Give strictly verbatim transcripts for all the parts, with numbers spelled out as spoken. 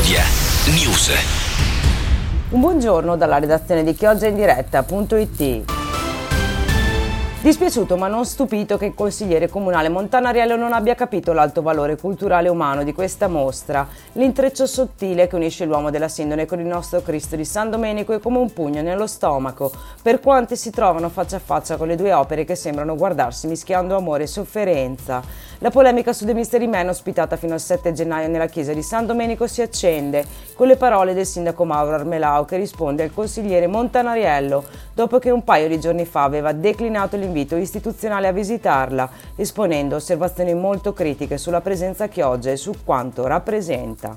Media News. Un buongiorno dalla redazione di chioggia in diretta punto it. Dispiaciuto ma non stupito che il consigliere comunale Montanariello non abbia capito l'alto valore culturale e umano di questa mostra. L'intreccio sottile che unisce l'uomo della Sindone con il nostro Cristo di San Domenico è come un pugno nello stomaco per quanti si trovano faccia a faccia con le due opere che sembrano guardarsi mischiando amore e sofferenza. La polemica su The Mystery Man, ospitata fino al sette gennaio nella chiesa di San Domenico, si accende con le parole del sindaco Mauro Armelao che risponde al consigliere Montanariello dopo che un paio di giorni fa aveva declinato l'invito istituzionale a visitarla, esponendo osservazioni molto critiche sulla presenza a Chioggia e su quanto rappresenta.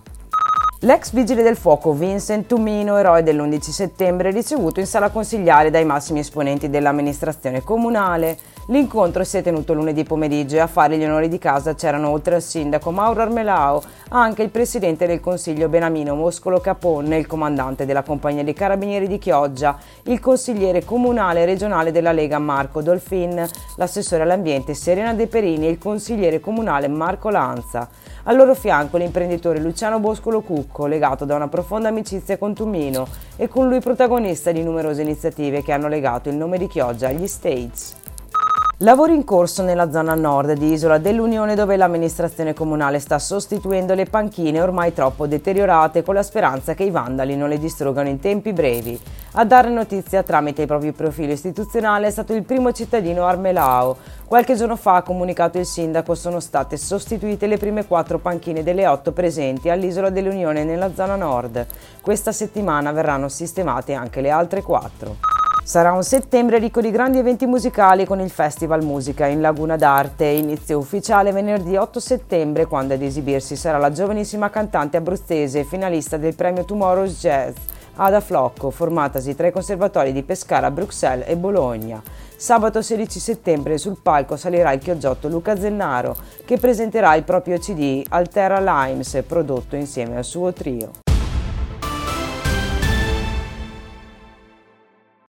L'ex vigile del fuoco Vincent Tumino, eroe dell'undici settembre, ricevuto in sala consigliare dai massimi esponenti dell'amministrazione comunale. L'incontro si è tenuto lunedì pomeriggio e a fare gli onori di casa c'erano, oltre al sindaco Mauro Armelao, anche il presidente del consiglio Benamino Moscolo Caponne, il comandante della compagnia dei carabinieri di Chioggia, il consigliere comunale e regionale della Lega Marco Dolfin, l'assessore all'ambiente Serena De Perini e il consigliere comunale Marco Lanza. Al loro fianco l'imprenditore Luciano Boscolo Cucco, legato da una profonda amicizia con Tumino e con lui protagonista di numerose iniziative che hanno legato il nome di Chioggia agli States. Lavori in corso nella zona nord di Isola dell'Unione, dove l'amministrazione comunale sta sostituendo le panchine ormai troppo deteriorate con la speranza che i vandali non le distruggano in tempi brevi. A dare notizia tramite il proprio profilo istituzionale è stato il primo cittadino Armelao. Qualche giorno fa, ha comunicato il sindaco, sono state sostituite le prime quattro panchine delle otto presenti all'Isola dell'Unione nella zona nord. Questa settimana verranno sistemate anche le altre quattro. Sarà un settembre ricco di grandi eventi musicali con il Festival Musica in Laguna d'Arte. Inizio ufficiale venerdì otto settembre, quando ad esibirsi sarà la giovanissima cantante abruzzese finalista del premio Tomorrow's Jazz, Ada Flocco, formatasi tra i conservatori di Pescara, Bruxelles e Bologna. Sabato sedici settembre sul palco salirà il chioggiotto Luca Zennaro, che presenterà il proprio C D Altera Limes, prodotto insieme al suo trio.